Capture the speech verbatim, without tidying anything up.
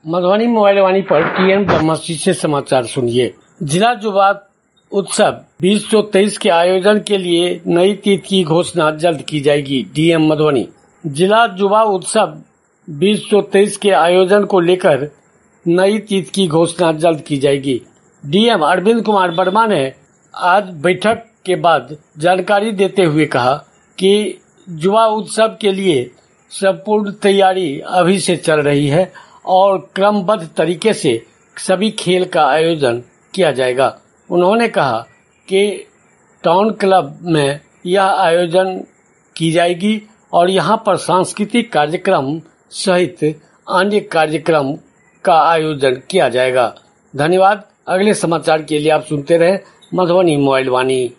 Madhubani mobile वाणी पर TM ब्रह्मश्री से समाचार सुनिए। जिला युवा उत्सव बीस सौ तेईस के आयोजन के लिए नई तिथि की घोषणा जल्द की जाएगी। डीएम मधुबनी। जिला युवा उत्सव बीस सौ तेईस के आयोजन को लेकर नई तिथि की घोषणा जल्द की जाएगी। डीएम अरविंद कुमार वर्मा ने आज बैठक के बाद जानकारी देते हुए कहा कि युवा उत्सव के लिए संपूर्ण तैयारी अभी से चल रही है और क्रमबद्ध तरीके से सभी खेल का आयोजन किया जाएगा। उन्होंने कहा कि टाउन क्लब में यह आयोजन की जाएगी और यहां पर सांस्कृतिक कार्यक्रम सहित अन्य कार्यक्रम का आयोजन किया जाएगा। धन्यवाद। अगले समाचार के लिए आप सुनते रहे मधुबनी मोबाइल वाणी।